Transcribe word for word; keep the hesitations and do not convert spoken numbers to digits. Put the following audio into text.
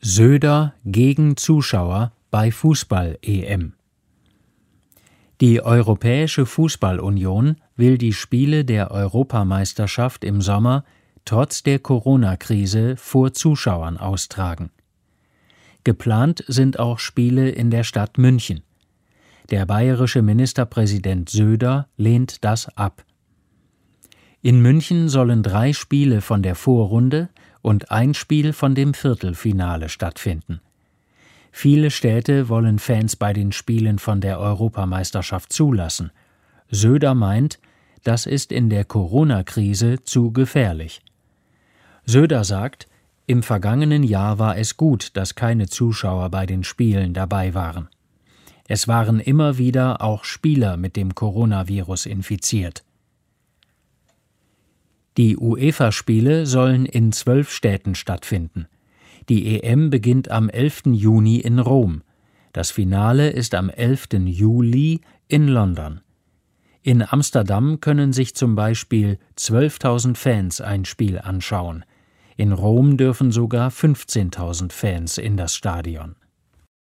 Söder gegen Zuschauer bei Fußball-E M. Die Europäische Fußball-Union will die Spiele der Europameisterschaft im Sommer trotz der Corona-Krise vor Zuschauern austragen. Geplant sind auch Spiele in der Stadt München. Der bayerische Ministerpräsident Söder lehnt das ab. In München sollen drei Spiele von der Vorrunde und ein Spiel von dem Viertelfinale stattfinden. Viele Städte wollen Fans bei den Spielen von der Europameisterschaft zulassen. Söder meint, das ist in der Corona-Krise zu gefährlich. Söder sagt, im vergangenen Jahr war es gut, dass keine Zuschauer bei den Spielen dabei waren. Es waren immer wieder auch Spieler mit dem Coronavirus infiziert. Die UEFA-Spiele sollen in zwölf Städten stattfinden. Die E M beginnt am elften Juni in Rom. Das Finale ist am elften Juli in London. In Amsterdam können sich zum Beispiel zwölftausend Fans ein Spiel anschauen. In Rom dürfen sogar fünfzehntausend Fans in das Stadion.